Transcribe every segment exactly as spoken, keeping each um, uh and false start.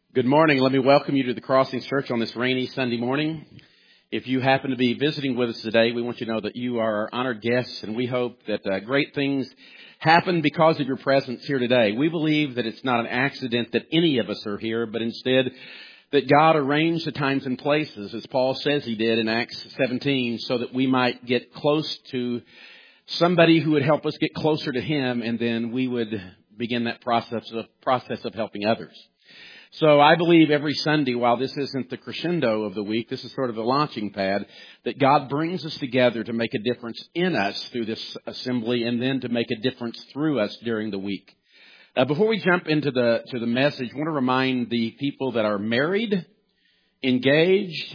Good morning. Let me welcome you to the Crossings Church on this rainy Sunday morning. If you happen to be visiting with us today, we want you to know that you are our honored guests, and we hope that uh, great things happen because of your presence here today. We believe that it's not an accident that any of us are here, but instead that God arranged the times and places, as Paul says he did in Acts seventeen, so that we might get close to somebody who would help us get closer to Him, and then we would begin that process of, process of helping others. So I believe every Sunday, while this isn't the crescendo of the week, this is sort of the launching pad, that God brings us together to make a difference in us through this assembly and then to make a difference through us during the week. Uh, before we jump into the to the message, I want to remind the people that are married, engaged,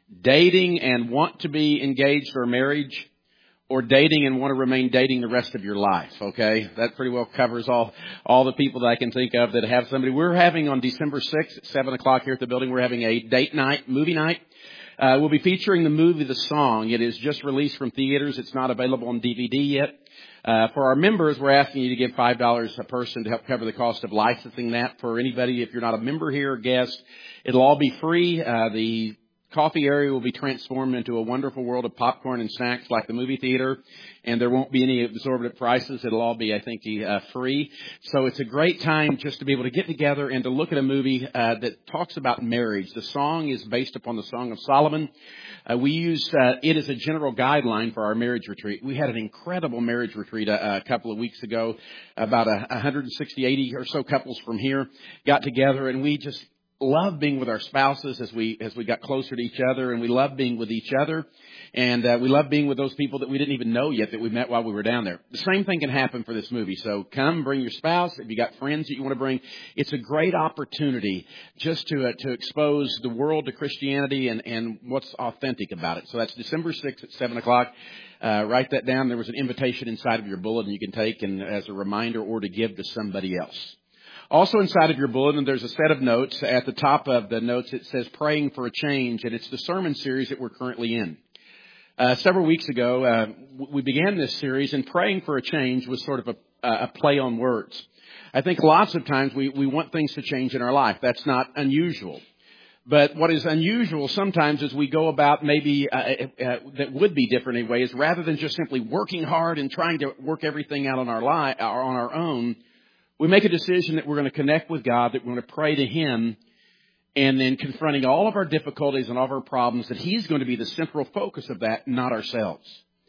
dating and want to be engaged or married, or dating and want to remain dating the rest of your life, okay? That pretty well covers all all the people that I can think of that have somebody. We're having on December sixth at seven o'clock here at the building, we're having a date night, movie night. Uh, we'll be featuring the movie The Song. It is just released from theaters. It's not available on D V D yet. Uh, for our members, we're asking you to give five dollars a person to help cover the cost of licensing that. For anybody, if you're not a member here or guest, it'll all be free. Uh, the coffee area will be transformed into a wonderful world of popcorn and snacks like the movie theater, and there won't be any exorbitant prices. It'll all be, I think, uh, free. So it's a great time just to be able to get together and to look at a movie uh, that talks about marriage. The Song is based upon the Song of Solomon. Uh, we used uh, it as a general guideline for our marriage retreat. We had an incredible marriage retreat a, a couple of weeks ago. About a, one hundred sixty, eighty or so couples from here got together, and we just love being with our spouses as we as we got closer to each other, and we love being with each other, and uh, we love being with those people that we didn't even know yet that we met while we were down there. The same thing can happen for this movie. So come, bring your spouse. If you got friends that you want to bring, it's a great opportunity just to uh, to expose the world to Christianity and and what's authentic about it. So that's December sixth at seven o'clock. Uh, write that down. There was an invitation inside of your bulletin you can take and as a reminder or to give to somebody else. Also inside of your bulletin, there's a set of notes. At the top of the notes, it says Praying for a Change, and it's the sermon series that we're currently in. Uh, several weeks ago, uh, we began this series, and Praying for a Change was sort of a, a play on words. I think lots of times we, we want things to change in our life. That's not unusual. But what is unusual sometimes is we go about maybe uh, uh, that would be different in ways, rather than just simply working hard and trying to work everything out on our li- or on our own. We make a decision that we're going to connect with God, that we're going to pray to Him, and then confronting all of our difficulties and all of our problems, that He's going to be the central focus of that, not ourselves.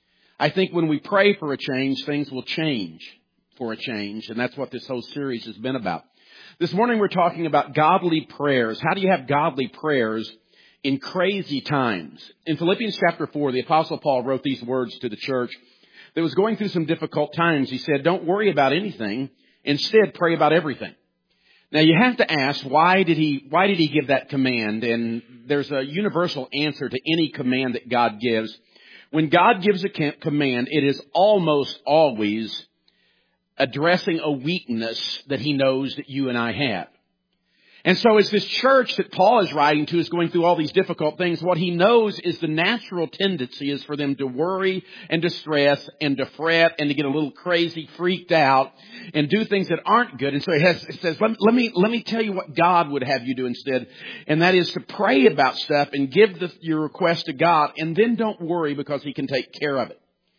I think when we pray for a change, things will change for a change, and that's what this whole series has been about. This morning we're talking about godly prayers. How do you have godly prayers in crazy times? In Philippians chapter four, the Apostle Paul wrote these words to the church that was going through some difficult times. He said, "Don't worry about anything. Instead, pray about everything." Now, you have to ask, why did he, why did he give that command? And there's a universal answer to any command that God gives. When God gives a command, it is almost always addressing a weakness that He knows that you and I have. And so as this church that Paul is writing to is going through all these difficult things, what he knows is the natural tendency is for them to worry and to stress and to fret and to get a little crazy, freaked out, and do things that aren't good. And so he, has, he says, let, let me let me tell you what God would have you do instead, and that is to pray about stuff and give the, your request to God, and then don't worry because He can take care of it.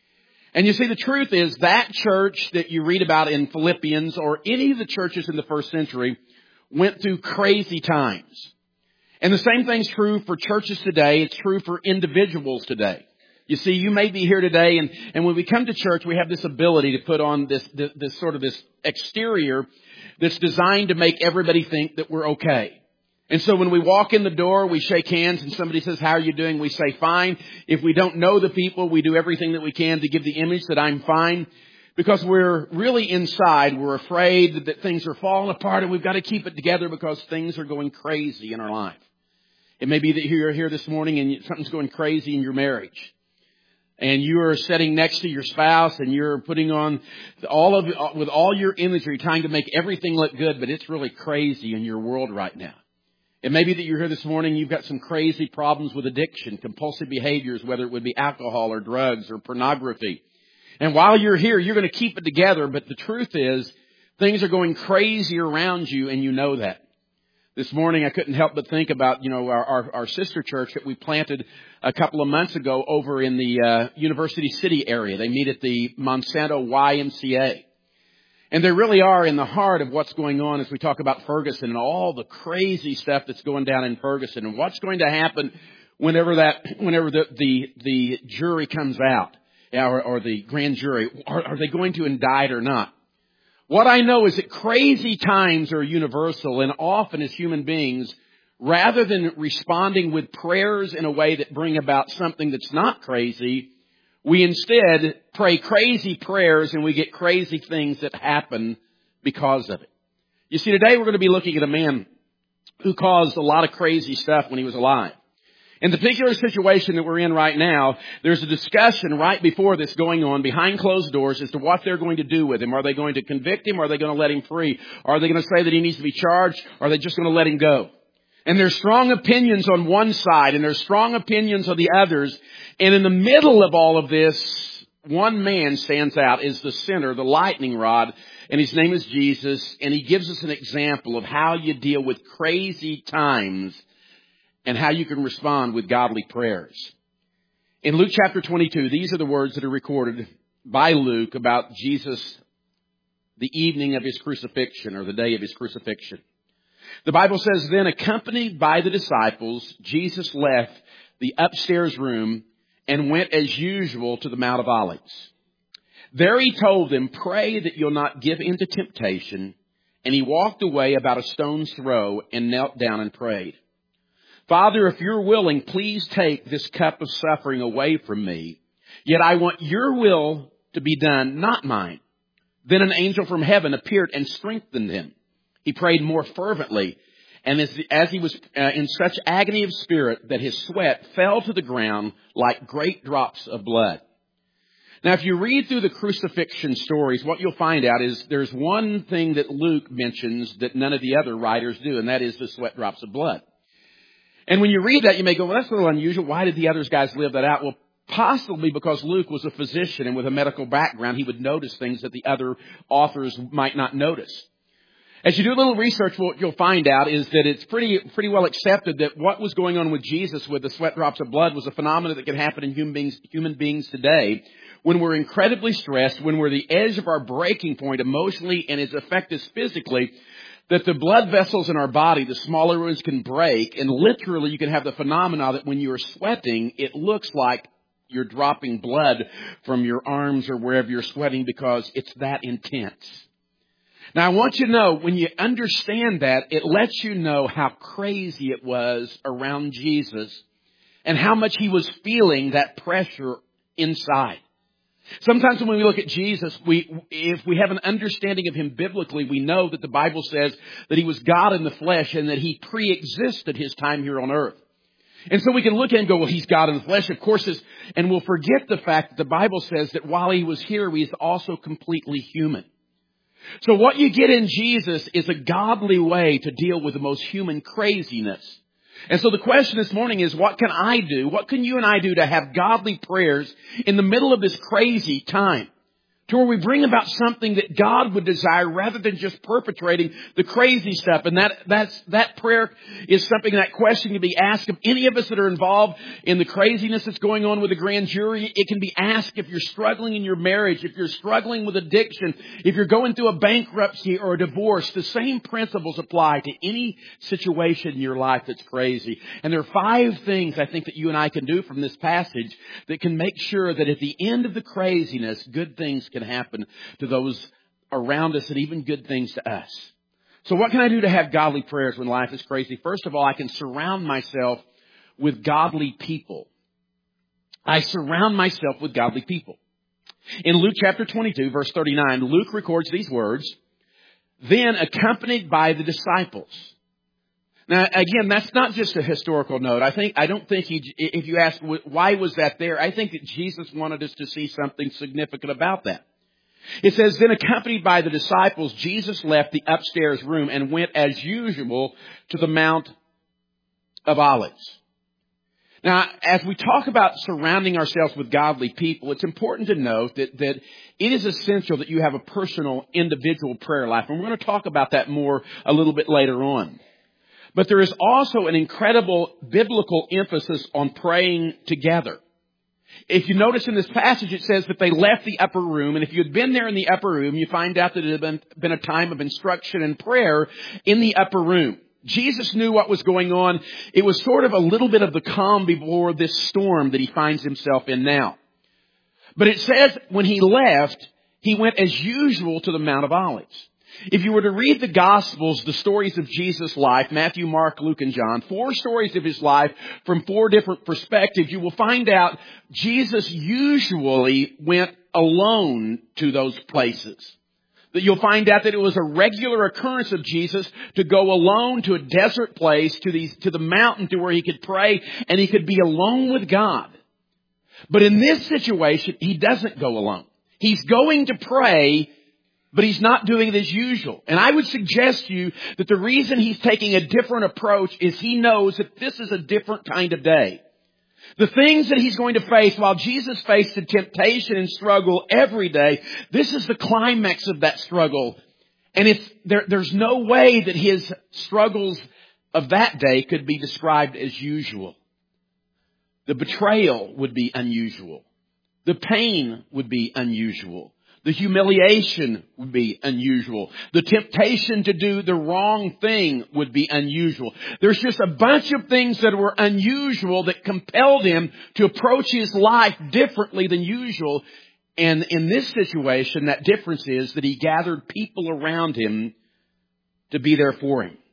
And you see, the truth is that church that you read about in Philippians or any of the churches in the first century went through crazy times. And the same thing's true for churches today. It's true for individuals today. You see, you may be here today, and, and when we come to church, we have this ability to put on this, this, this sort of this exterior that's designed to make everybody think that we're okay. And so when we walk in the door, we shake hands and somebody says, "How are you doing?" We say, "Fine." If we don't know the people, we do everything that we can to give the image that I'm fine. Because we're really inside, we're afraid that things are falling apart and we've got to keep it together because things are going crazy in our life. It may be that you're here this morning and something's going crazy in your marriage. And you are sitting next to your spouse and you're putting on all of, with all your imagery, trying to make everything look good, but it's really crazy in your world right now. It may be that you're here this morning, you've got some crazy problems with addiction, compulsive behaviors, whether it would be alcohol or drugs or pornography. And while you're here, you're going to keep it together. But the truth is, things are going crazy around you, and you know that. This morning I couldn't help but think about, you know, our, our, our sister church that we planted a couple of months ago over in the uh, University City area. They meet at the Monsanto Y M C A. And they really are in the heart of what's going on as we talk about Ferguson and all the crazy stuff that's going down in Ferguson and what's going to happen whenever that, whenever the, the, the jury comes out, or, or the grand jury. Are, are they going to indict or not? What I know is that crazy times are universal, and often as human beings, rather than responding with prayers in a way that bring about something that's not crazy, we instead pray crazy prayers and we get crazy things that happen because of it. You see, today we're going to be looking at a man who caused a lot of crazy stuff when he was alive. In the particular situation that we're in right now, there's a discussion right before this going on behind closed doors as to what they're going to do with him. Are they going to convict him? Or are they going to let him free? Are they going to say that he needs to be charged? Or are they just going to let him go? And there's strong opinions on one side and there's strong opinions on the others. And in the middle of all of this, one man stands out as the center, the lightning rod, and his name is Jesus. And he gives us an example of how you deal with crazy times and how you can respond with godly prayers. In Luke chapter twenty-two, these are the words that are recorded by Luke about Jesus the evening of his crucifixion, or the day of his crucifixion. The Bible says, then accompanied by the disciples, Jesus left the upstairs room and went as usual to the Mount of Olives. There he told them, pray that you'll not give in to temptation. And he walked away about a stone's throw and knelt down and prayed. Father, if you're willing, please take this cup of suffering away from me. Yet I want your will to be done, not mine. Then an angel from heaven appeared and strengthened him. He prayed more fervently, and as, as he was uh, in such agony of spirit that his sweat fell to the ground like great drops of blood. Now, if you read through the crucifixion stories, what you'll find out is there's one thing that Luke mentions that none of the other writers do, and that is the sweat drops of blood. And when you read that, you may go, well, that's a little unusual. Why did the other guys live that out? Well, possibly because Luke was a physician, and with a medical background, he would notice things that the other authors might not notice. As you do a little research, what you'll find out is that it's pretty pretty well accepted that what was going on with Jesus with the sweat drops of blood was a phenomenon that can happen in human beings, human beings today when we're incredibly stressed, when we're at the edge of our breaking point emotionally and as affect us physically, that the blood vessels in our body, the smaller ones, can break, and literally you can have the phenomena that when you're sweating, it looks like you're dropping blood from your arms or wherever you're sweating because it's that intense. Now, I want you to know, when you understand that, it lets you know how crazy it was around Jesus and how much he was feeling that pressure inside. Sometimes when we look at Jesus, we, if we have an understanding of him biblically, we know that the Bible says that he was God in the flesh and that he pre-existed his time here on earth. And so we can look at him and go, well, he's God in the flesh, of course, and we'll forget the fact that the Bible says that while he was here, he's also completely human. So what you get in Jesus is a godly way to deal with the most human craziness. And so the question this morning is, what can I do? What can you and I do to have godly prayers in the middle of this crazy time? To where we bring about something that God would desire rather than just perpetrating the crazy stuff. And that, that's, that prayer is something, that question can be asked of any of us that are involved in the craziness that's going on with the grand jury. It can be asked if you're struggling in your marriage, if you're struggling with addiction, if you're going through a bankruptcy or a divorce. The same principles apply to any situation in your life that's crazy. And there are five things I think that you and I can do from this passage that can make sure that at the end of the craziness, good things can happen to those around us and even good things to us. So what can I do to have godly prayers when life is crazy? First of all, I can surround myself with godly people. I surround myself with godly people. In Luke chapter twenty-two, verse thirty-nine, Luke records these words, then accompanied by the disciples. Now, again, that's not just a historical note. I think, I don't think he, if you ask why was that there, I think that Jesus wanted us to see something significant about that. It says, then accompanied by the disciples, Jesus left the upstairs room and went as usual to the Mount of Olives. Now, as we talk about surrounding ourselves with godly people, it's important to note that, that it is essential that you have a personal, individual prayer life. And we're going to talk about that more a little bit later on. But there is also an incredible biblical emphasis on praying together. If you notice in this passage, it says that they left the upper room. And if you had been there in the upper room, you find out that it had been, been a time of instruction and prayer in the upper room. Jesus knew what was going on. It was sort of a little bit of the calm before this storm that he finds himself in now. But it says when he left, he went as usual to the Mount of Olives. If you were to read the Gospels, the stories of Jesus' life, Matthew, Mark, Luke, and John, four stories of his life from four different perspectives, you will find out Jesus usually went alone to those places. That you'll find out that it was a regular occurrence of Jesus to go alone to a desert place, to these, to the mountain to where he could pray and he could be alone with God. But in this situation, he doesn't go alone. He's going to pray, but he's not doing it as usual. And I would suggest to you that the reason he's taking a different approach is he knows that this is a different kind of day. The things that he's going to face, while Jesus faced the temptation and struggle every day, this is the climax of that struggle. And it's, there, there's no way that his struggles of that day could be described as usual. The betrayal would be unusual. The pain would be unusual. The humiliation would be unusual. The temptation to do the wrong thing would be unusual. There's just a bunch of things that were unusual that compelled him to approach his life differently than usual. And in this situation, that difference is that he gathered people around him to be there for him.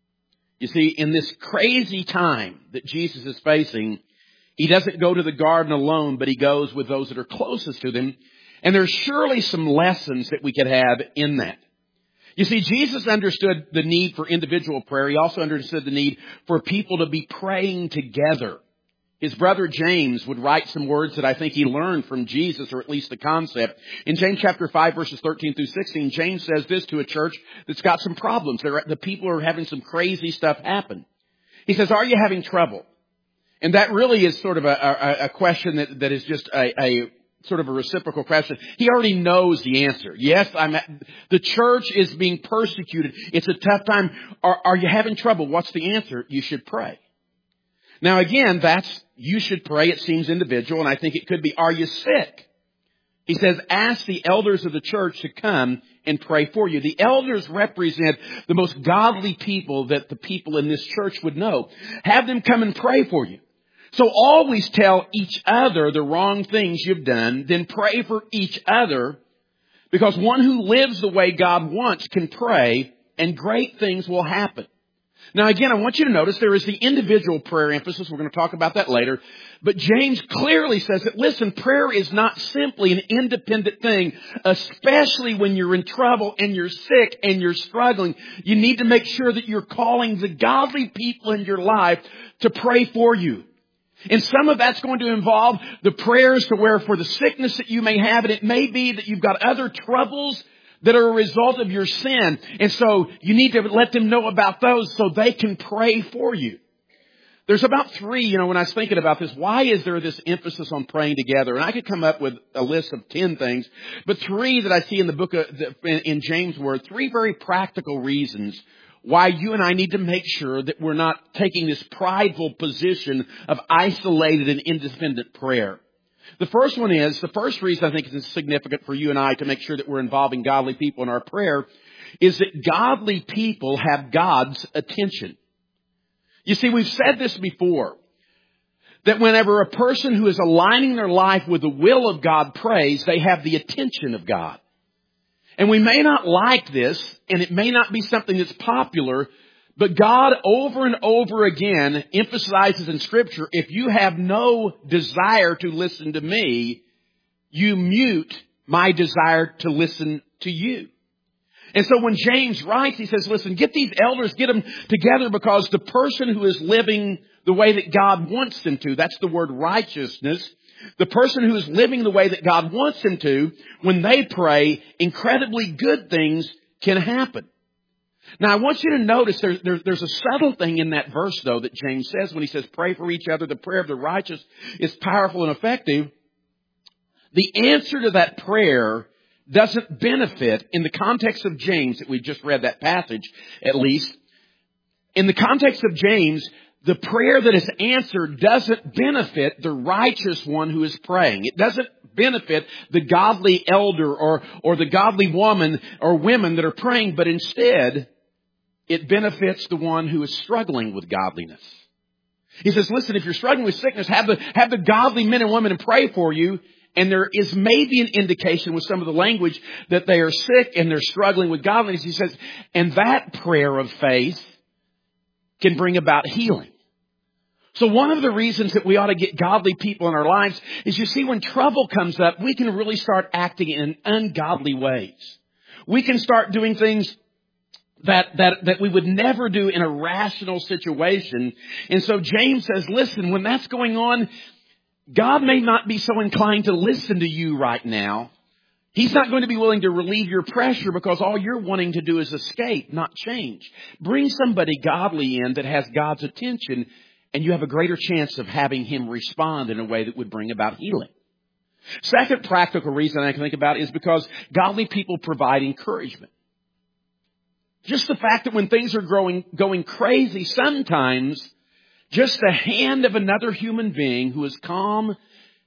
You see, in this crazy time that Jesus is facing, he doesn't go to the garden alone, but he goes with those that are closest to him. And there's surely some lessons that we could have in that. You see, Jesus understood the need for individual prayer. He also understood the need for people to be praying together. His brother James would write some words that I think he learned from Jesus, or at least the concept. In James chapter five, verses thirteen through sixteen, James says this to a church that's got some problems. They're, the people are having some crazy stuff happen. He says, are you having trouble? And that really is sort of a, a, a question that, that is just a, a sort of a reciprocal question. He already knows the answer. Yes, I'm at, the church is being persecuted. It's a tough time. Are, are you having trouble? What's the answer? You should pray. Now again, that's, you should pray. It seems individual, and I think it could be, are you sick? He says, ask the elders of the church to come and pray for you. The elders represent the most godly people that the people in this church would know. Have them come and pray for you. So always tell each other the wrong things you've done, then pray for each other, because one who lives the way God wants can pray, and great things will happen. Now again, I want you to notice there is the individual prayer emphasis. We're going to talk about that later. But James clearly says that, listen, prayer is not simply an independent thing, especially when you're in trouble and you're sick and you're struggling. You need to make sure that you're calling the godly people in your life to pray for you. And some of that's going to involve the prayers to where for the sickness that you may have, and it may be that you've got other troubles that are a result of your sin. And so you need to let them know about those so they can pray for you. There's about three, you know, when I was thinking about this, why is there this emphasis on praying together? And I could come up with a list of ten things, but three that I see in the book of, in James' word, three very practical reasons why you and I need to make sure that we're not taking this prideful position of isolated and independent prayer. The first one is, the first reason I think is significant for you and I to make sure that we're involving godly people in our prayer is that godly people have God's attention. You see, we've said this before, that whenever a person who is aligning their life with the will of God prays, they have the attention of God. And we may not like this, and it may not be something that's popular, but God over and over again emphasizes in Scripture, if you have no desire to listen to me, you mute my desire to listen to you. And so when James writes, he says, listen, get these elders, get them together, because the person who is living the way that God wants them to, that's the word righteousness, the person who is living the way that God wants them to, when they pray, incredibly good things can happen. Now, I want you to notice there's, there, there's a subtle thing in that verse, though, that James says when he says, pray for each other. The prayer of the righteous is powerful and effective. The answer to that prayer doesn't benefit, in the context of James that we just read that passage, at least, In the context of James, the prayer that is answered doesn't benefit the righteous one who is praying. It doesn't benefit the godly elder or, or the godly woman or women that are praying, but instead, it benefits the one who is struggling with godliness. He says, listen, if you're struggling with sickness, have the, have the godly men and women to pray for you. And there is maybe an indication with some of the language that they are sick and they're struggling with godliness. He says, and that prayer of faith can bring about healing. So one of the reasons that we ought to get godly people in our lives is, you see, when trouble comes up, we can really start acting in ungodly ways. We can start doing things that, that, that we would never do in a rational situation. And so James says, listen, when that's going on, God may not be so inclined to listen to you right now. He's not going to be willing to relieve your pressure because all you're wanting to do is escape, not change. Bring somebody godly in that has God's attention, and you have a greater chance of having him respond in a way that would bring about healing. Second practical reason I can think about is because godly people provide encouragement. Just the fact that when things are growing, going crazy, sometimes just the hand of another human being who is calm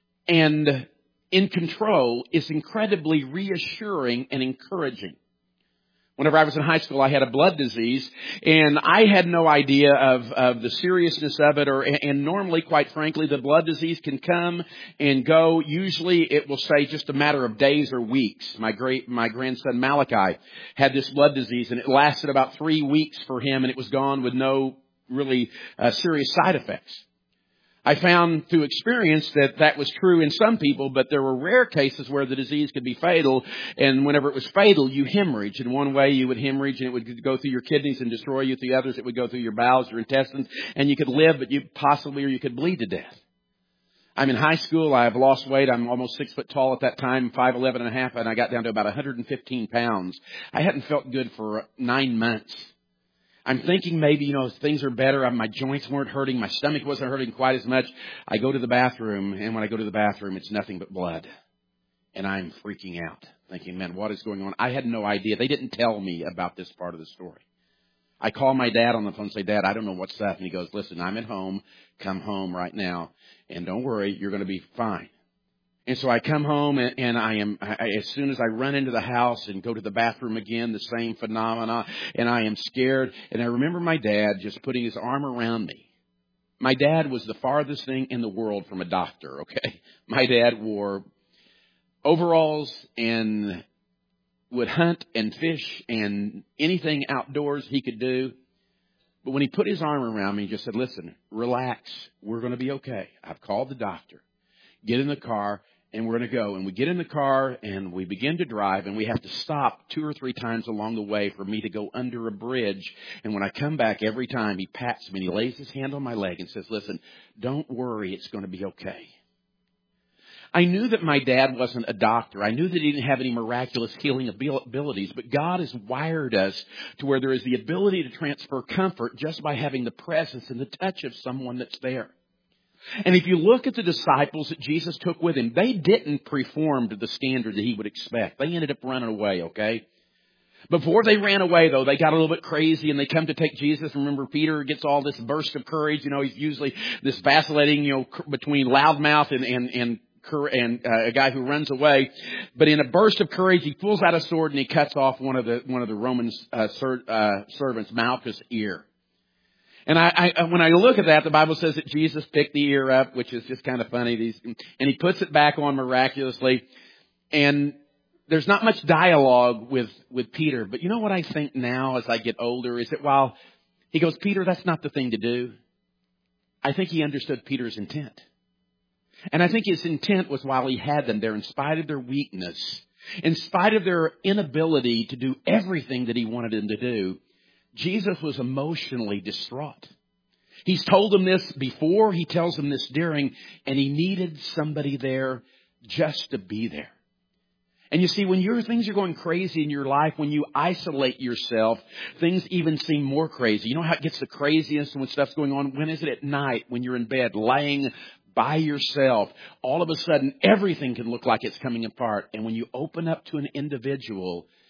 and in control is incredibly reassuring and encouraging. Whenever I was in high school, I had a blood disease, and I had no idea of, of the seriousness of it. Or, and normally, quite frankly, the blood disease can come and go. Usually, it will say just a matter of days or weeks. My great, my grandson Malachi had this blood disease, and it lasted about three weeks for him, and it was gone with no really uh, serious side effects. I found through experience that that was true in some people, but there were rare cases where the disease could be fatal. And whenever it was fatal, you hemorrhage. In one way, you would hemorrhage and it would go through your kidneys and destroy you. The others, it would go through your bowels, your intestines, and you could live, but you possibly, or you could bleed to death. I'm in high school. I've lost weight. I'm almost six foot tall at that time, five eleven and a half, and I got down to about one hundred fifteen pounds. I hadn't felt good for nine months. I'm thinking maybe, you know, things are better. My joints weren't hurting. My stomach wasn't hurting quite as much. I go to the bathroom, and when I go to the bathroom, it's nothing but blood. And I'm freaking out, thinking, man, what is going on? I had no idea. They didn't tell me about this part of the story. I call my dad on the phone and say, Dad, I don't know what's up. And he goes, listen, I'm at home. Come home right now. And don't worry, you're going to be fine. And so I come home, and, and I am, I, as soon as I run into the house and go to the bathroom again, the same phenomena, and I am scared. And I remember my dad just putting his arm around me. My dad was the farthest thing in the world from a doctor, okay? My dad wore overalls and would hunt and fish and anything outdoors he could do. But when he put his arm around me, he just said, listen, relax. We're going to be okay. I've called the doctor. Get in the car. And we're going to go. And we get in the car and we begin to drive, and we have to stop two or three times along the way for me to go under a bridge. And when I come back, every time he pats me and he lays his hand on my leg and says, listen, don't worry, it's going to be okay. I knew that my dad wasn't a doctor. I knew that he didn't have any miraculous healing abilities, but God has wired us to where there is the ability to transfer comfort just by having the presence and the touch of someone that's there. And if you look at the disciples that Jesus took with him, they didn't perform to the standard that he would expect. They ended up running away, okay? Before they ran away, though, they got a little bit crazy and they come to take Jesus. Remember, Peter gets all this burst of courage. You know, he's usually this vacillating, you know, between loudmouth and, and, and, and uh, a guy who runs away. But in a burst of courage, he pulls out a sword and he cuts off one of the, one of the Roman uh, ser- uh, servants, Malchus' ear. And I, I, when I look at that, the Bible says that Jesus picked the ear up, which is just kind of funny. These, and he puts it back on miraculously. And there's not much dialogue with, with Peter. But you know what I think now as I get older is that while he goes, Peter, that's not the thing to do. I think he understood Peter's intent. And I think his intent was while he had them there, in spite of their weakness, in spite of their inability to do everything that he wanted them to do, Jesus was emotionally distraught. He's told them this before, he tells them this during, and he needed somebody there just to be there. And you see, when your things are going crazy in your life, when you isolate yourself, things even seem more crazy. You know how it gets the craziest when stuff's going on? When is it? At night, when you're in bed, laying by yourself. All of a sudden, everything can look like it's coming apart. And when you open up to an individual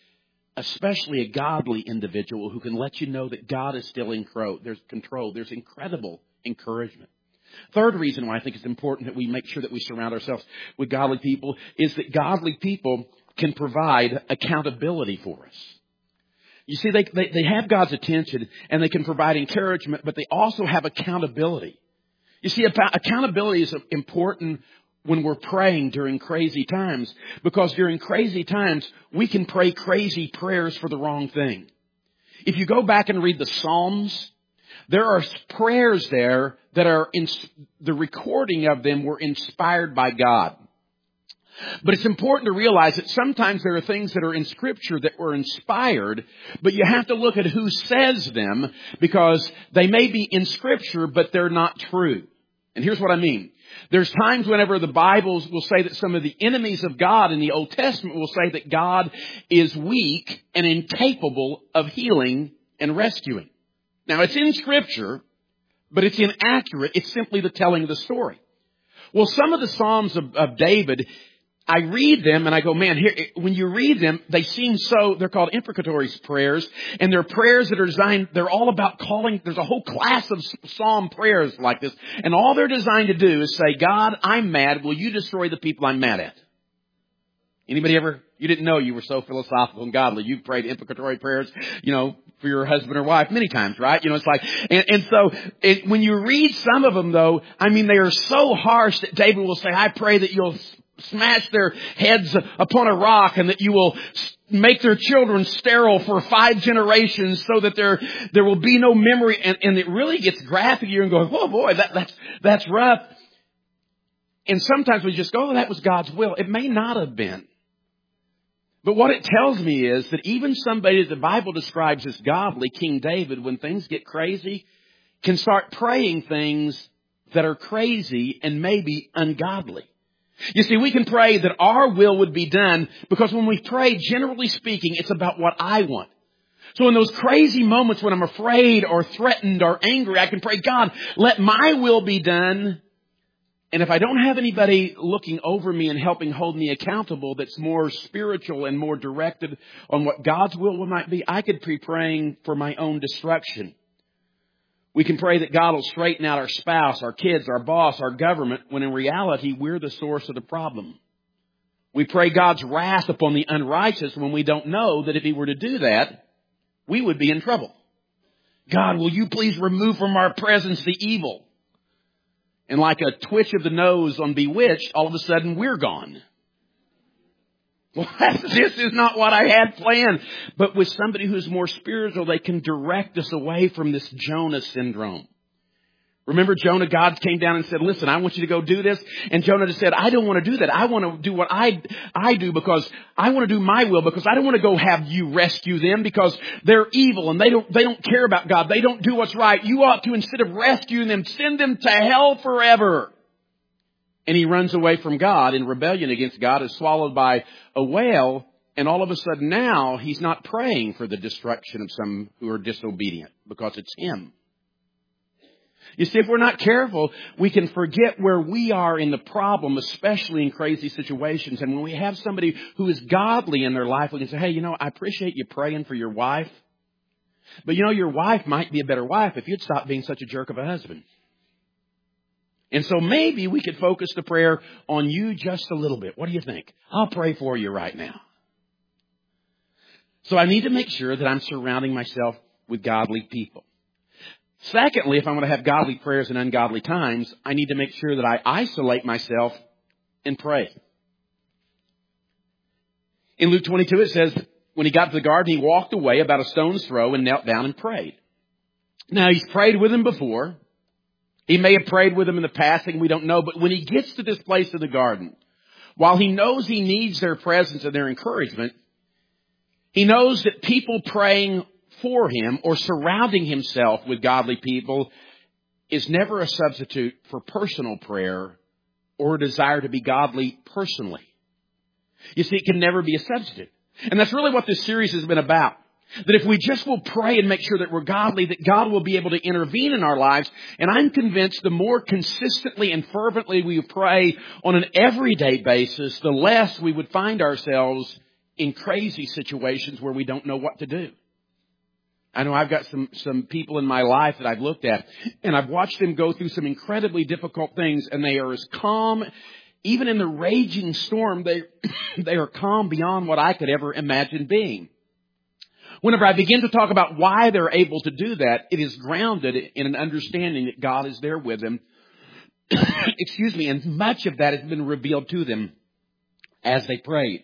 especially a godly individual who can let you know that God is still in control. There's control. There's incredible encouragement. Third reason why I think it's important that we make sure that we surround ourselves with godly people is that godly people can provide accountability for us. You see, they, they, they have God's attention and they can provide encouragement, but they also have accountability. You see, accountability is important when we're praying during crazy times, because during crazy times, we can pray crazy prayers for the wrong thing. If you go back and read the Psalms, there are prayers there that are, in, the recording of them were inspired by God. But it's important to realize that sometimes there are things that are in Scripture that were inspired, but you have to look at who says them, because they may be in Scripture, but they're not true. And here's what I mean. There's times whenever the Bibles will say that some of the enemies of God in the Old Testament will say that God is weak and incapable of healing and rescuing. Now, it's in Scripture, but it's inaccurate. It's simply the telling of the story. Well, some of the Psalms of, of David, I read them and I go, man, here, when you read them, they seem so, they're called imprecatory prayers, and they're prayers that are designed, they're all about calling, there's a whole class of psalm prayers like this, and all they're designed to do is say, God, I'm mad, will you destroy the people I'm mad at? Anybody ever, you didn't know you were so philosophical and godly. You've prayed imprecatory prayers, you know, for your husband or wife many times, right? You know, it's like, and, and so it, when you read some of them though, I mean, they are so harsh that David will say, I pray that you'll smash their heads upon a rock and that you will make their children sterile for five generations so that there, there will be no memory. And, and it really gets graphic. You're going, oh boy, that, that's, that's rough. And sometimes we just go, oh, that was God's will. It may not have been. But what it tells me is that even somebody that the Bible describes as godly, King David, when things get crazy, can start praying things that are crazy and maybe ungodly. You see, we can pray that our will would be done, because when we pray, generally speaking, it's about what I want. So in those crazy moments when I'm afraid or threatened or angry, I can pray, God, let my will be done. And if I don't have anybody looking over me and helping hold me accountable that's more spiritual and more directed on what God's will might be, I could be praying for my own destruction. We can pray that God will straighten out our spouse, our kids, our boss, our government, when in reality we're the source of the problem. We pray God's wrath upon the unrighteous when we don't know that if He were to do that, we would be in trouble. God, will you please remove from our presence the evil? And like a twitch of the nose on Bewitched, all of a sudden we're gone. Well, this is not what I had planned. But with somebody who's more spiritual, they can direct us away from this Jonah syndrome. Remember Jonah, God came down and said, listen, I want you to go do this. And Jonah just said, I don't want to do that. I want to do what I, I do because I want to do my will, because I don't want to go have you rescue them because they're evil and they don't, they don't care about God. They don't do what's right. You ought to, instead of rescuing them, send them to hell forever. And he runs away from God in rebellion against God, is swallowed by a whale. And all of a sudden now he's not praying for the destruction of some who are disobedient because it's him. You see, if we're not careful, we can forget where we are in the problem, especially in crazy situations. And when we have somebody who is godly in their life, we can say, hey, you know, I appreciate you praying for your wife. But you know, your wife might be a better wife if you'd stop being such a jerk of a husband. And so maybe we could focus the prayer on you just a little bit. What do you think? I'll pray for you right now. So I need to make sure that I'm surrounding myself with godly people. Secondly, if I'm going to have godly prayers in ungodly times, I need to make sure that I isolate myself and pray. In Luke twenty-two, it says, when he got to the garden, he walked away about a stone's throw and knelt down and prayed. Now, he's prayed with him before. He may have prayed with him in the past, and we don't know. But when he gets to this place of the garden, while he knows he needs their presence and their encouragement, he knows that people praying for him or surrounding himself with godly people is never a substitute for personal prayer or a desire to be godly personally. You see, it can never be a substitute. And that's really what this series has been about. That if we just will pray and make sure that we're godly, that God will be able to intervene in our lives. And I'm convinced the more consistently and fervently we pray on an everyday basis, the less we would find ourselves in crazy situations where we don't know what to do. I know I've got some, some people in my life that I've looked at, and I've watched them go through some incredibly difficult things, and they are as calm, even in the raging storm, they, they are calm beyond what I could ever imagine being. Whenever I begin to talk about why they're able to do that, it is grounded in an understanding that God is there with them. Excuse me, and much of that has been revealed to them as they prayed.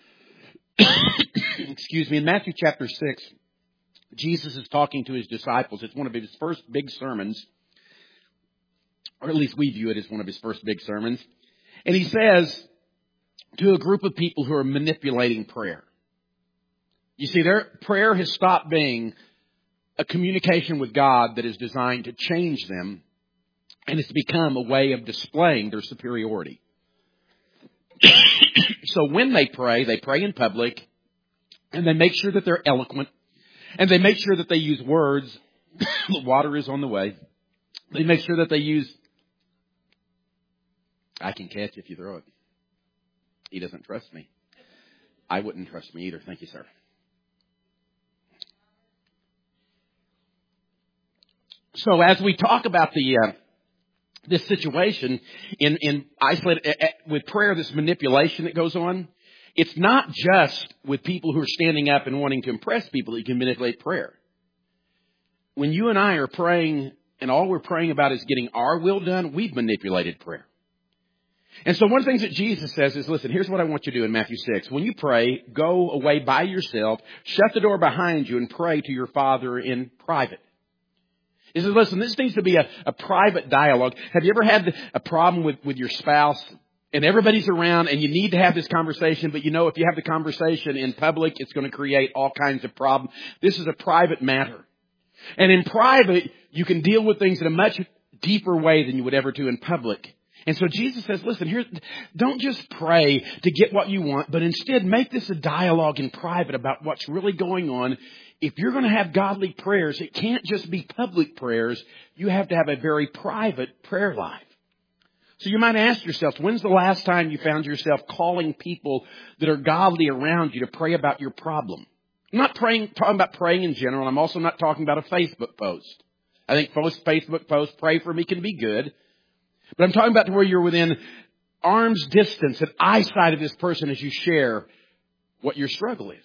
Excuse me, in Matthew chapter six, Jesus is talking to his disciples. It's one of his first big sermons, or at least we view it as one of his first big sermons. And he says to a group of people who are manipulating prayer. You see, their prayer has stopped being a communication with God that is designed to change them, and it's become a way of displaying their superiority. So when they pray, they pray in public, and they make sure that they're eloquent, and they make sure that they use words. The water is on the way. They make sure that they use, I can catch if you throw it. He doesn't trust me. I wouldn't trust me either. Thank you, sir. So as we talk about the uh, this situation in in isolated uh, with prayer, this manipulation that goes on, it's not just with people who are standing up and wanting to impress people that you can manipulate prayer. When you and I are praying, and all we're praying about is getting our will done, we've manipulated prayer. And so one of the things that Jesus says is, listen, here's what I want you to do in Matthew six. When you pray, go away by yourself, shut the door behind you, and pray to your Father in private. He says, listen, this needs to be a, a private dialogue. Have you ever had a problem with, with your spouse and everybody's around and you need to have this conversation, but you know if you have the conversation in public, it's going to create all kinds of problems? This is a private matter. And in private, you can deal with things in a much deeper way than you would ever do in public. And so Jesus says, listen, here, don't just pray to get what you want, but instead make this a dialogue in private about what's really going on. If you're going to have godly prayers, it can't just be public prayers. You have to have a very private prayer life. So you might ask yourself, when's the last time you found yourself calling people that are godly around you to pray about your problem? I'm not praying, talking about praying in general. I'm also not talking about a Facebook post. I think most Facebook posts, pray for me, can be good. But I'm talking about where you're within arm's distance and eyesight of this person as you share what your struggle is.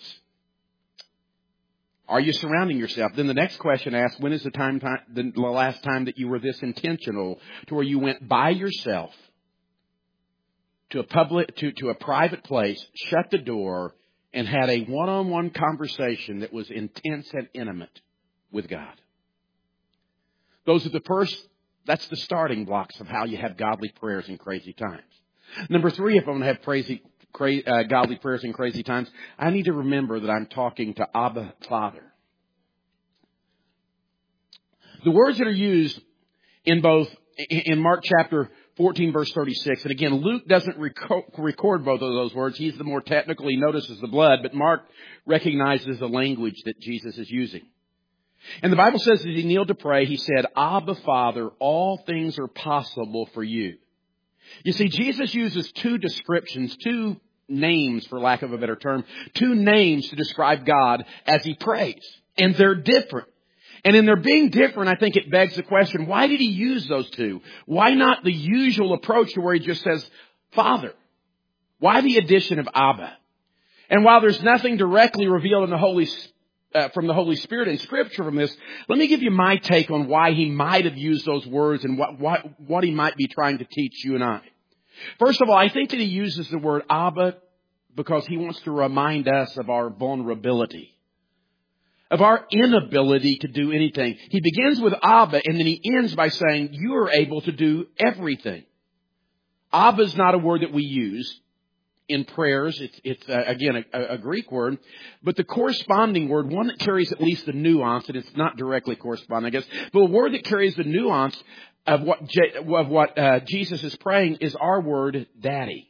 Are you surrounding yourself? Then the next question asks, when is the time, time the last time that you were this intentional to where you went by yourself to a public, to, to a private place, shut the door, and had a one-on-one conversation that was intense and intimate with God? Those are the first, that's the starting blocks of how you have godly prayers in crazy times. Number three, if I'm going to have crazy Cra- uh, godly prayers in crazy times, I need to remember that I'm talking to Abba Father. The words that are used in both, in Mark chapter fourteen, verse thirty-six, and again, Luke doesn't reco- record both of those words. He's the more technical. He notices the blood, but Mark recognizes the language that Jesus is using. And the Bible says as he kneeled to pray, he said, Abba Father, all things are possible for you. You see, Jesus uses two descriptions, two names, for lack of a better term, two names to describe God as he prays. And they're different. And in their being different, I think it begs the question, why did he use those two? Why not the usual approach to where he just says, Father? Why the addition of Abba? And while there's nothing directly revealed in the Holy uh, from the Holy Spirit in Scripture from this, let me give you my take on why he might have used those words and what, what, what he might be trying to teach you and I. First of all, I think that he uses the word Abba because he wants to remind us of our vulnerability, of our inability to do anything. He begins with Abba and then he ends by saying, you are able to do everything. Abba is not a word that we use in prayers. It's, it's uh, again, a, a Greek word. But the corresponding word, one that carries at least the nuance, and it's not directly corresponding, I guess, but a word that carries the nuance of what, J, of what uh, Jesus is praying is our word, Daddy.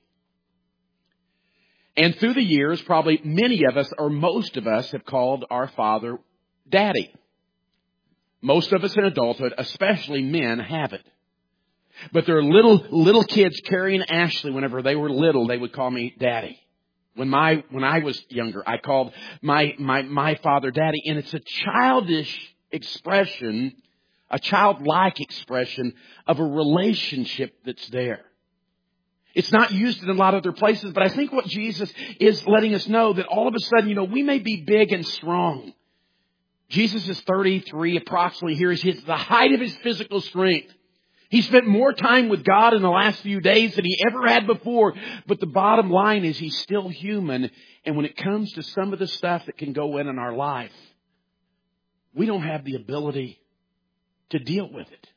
And through the years, probably many of us, or most of us, have called our Father Daddy. Most of us in adulthood, especially men, have it. But there are little, little kids, Carrie and Ashley, whenever they were little, they would call me Daddy. When my, when I was younger, I called my, my, my father daddy, and it's a childish expression, a childlike expression of a relationship that's there. It's not used in a lot of other places, but I think what Jesus is letting us know that all of a sudden, you know, we may be big and strong. Jesus is thirty-three approximately here. He's at the height of his physical strength. He spent more time with God in the last few days than he ever had before. But the bottom line is he's still human. And when it comes to some of the stuff that can go in in our life, we don't have the ability to deal with it.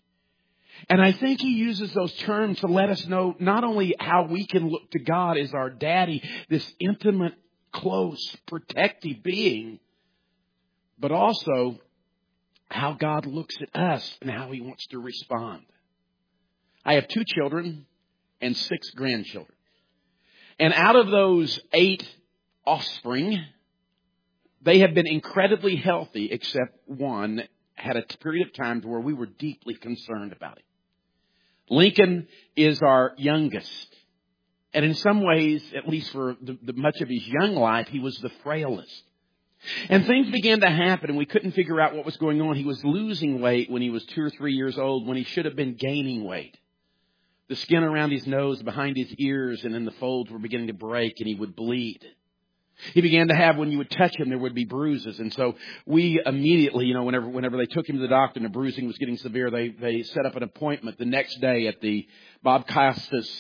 And I think he uses those terms to let us know not only how we can look to God as our daddy, this intimate, close, protective being, but also how God looks at us and how he wants to respond. I have two children and six grandchildren. And out of those eight offspring, they have been incredibly healthy, except one had a period of time where we were deeply concerned about it. Lincoln is our youngest. And in some ways, at least for the, the much of his young life, he was the frailest. And things began to happen, and we couldn't figure out what was going on. He was losing weight when he was two or three years old, when he should have been gaining weight. The skin around his nose, behind his ears, and in the folds were beginning to break, and he would bleed. He began to have, when you would touch him, there would be bruises. And so we immediately, you know, whenever whenever they took him to the doctor and the bruising was getting severe, they, they set up an appointment the next day at the Bob Costas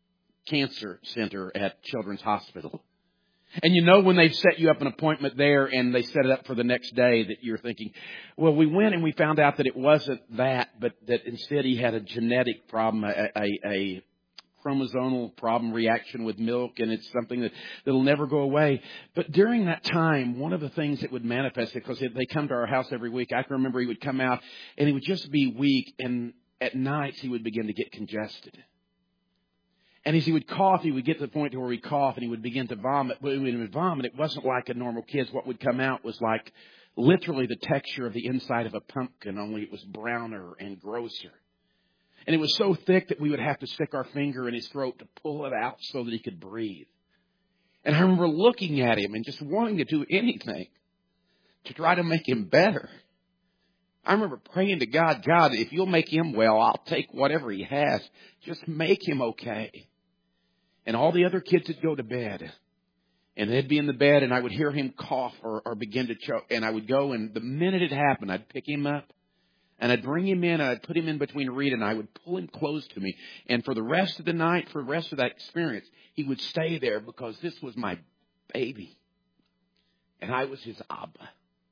Cancer Center at Children's Hospital. And you know when they've set you up an appointment there and they set it up for the next day that you're thinking, well, we went and we found out that it wasn't that, but that instead he had a genetic problem, a, a, a chromosomal problem reaction with milk, and it's something that, that'll never go away. But during that time, one of the things that would manifest it, because they come to our house every week, I can remember he would come out and he would just be weak, and at nights he would begin to get congested. And as he would cough, he would get to the point where he'd cough and he would begin to vomit. But when he would vomit, it wasn't like a normal kid's. What would come out was like literally the texture of the inside of a pumpkin, only it was browner and grosser. And it was so thick that we would have to stick our finger in his throat to pull it out so that he could breathe. And I remember looking at him and just wanting to do anything to try to make him better. I remember praying to God, God, if you'll make him well, I'll take whatever he has. Just make him okay. And all the other kids would go to bed. And they'd be in the bed, and I would hear him cough or, or begin to choke. And I would go, and the minute it happened, I'd pick him up. And I'd bring him in, and I'd put him in between Rita, and I would pull him close to me. And for the rest of the night, for the rest of that experience, he would stay there because this was my baby. And I was his Abba.